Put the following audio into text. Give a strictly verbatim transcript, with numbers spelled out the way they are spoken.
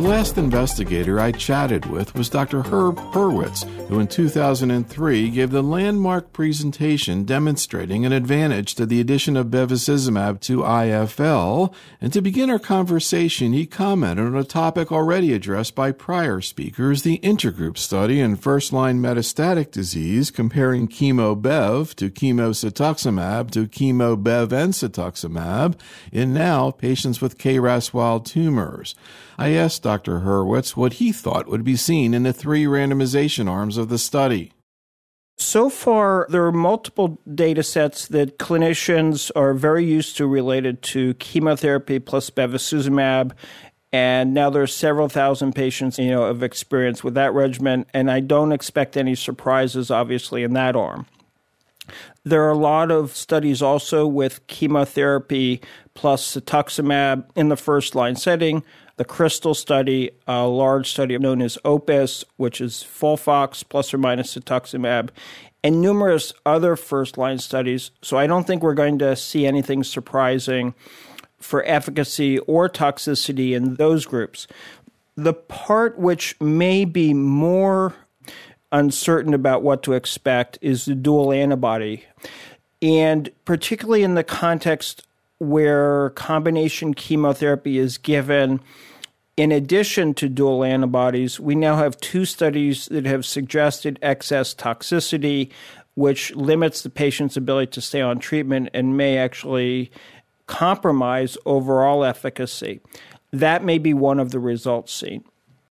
The last investigator I chatted with was Doctor Herb Hurwitz, who in two thousand three gave the landmark presentation demonstrating an advantage to the addition of bevacizumab to I F L. And to begin our conversation, he commented on a topic already addressed by prior speakers, the intergroup study in first-line metastatic disease comparing chemo-bev to chemo-cetuximab to chemo-bev and cetuximab in now patients with K R A S wild tumors. I asked Doctor Hurwitz what he thought would be seen in the three randomization arms of the study. So far, there are multiple data sets that clinicians are very used to related to chemotherapy plus bevacizumab, and now there are several thousand patients, you know, of experience with that regimen, and I don't expect any surprises, obviously, in that arm. There are a lot of studies also with chemotherapy plus cetuximab in the first-line setting. The CRYSTAL study, a large study known as OPUS, which is FOLFOX plus or minus cetuximab, and numerous other first-line studies. So I don't think we're going to see anything surprising for efficacy or toxicity in those groups. The part which may be more uncertain about what to expect is the dual antibody. And particularly in the context where combination chemotherapy is given in addition to dual antibodies, we now have two studies that have suggested excess toxicity, which limits the patient's ability to stay on treatment and may actually compromise overall efficacy. That may be one of the results seen.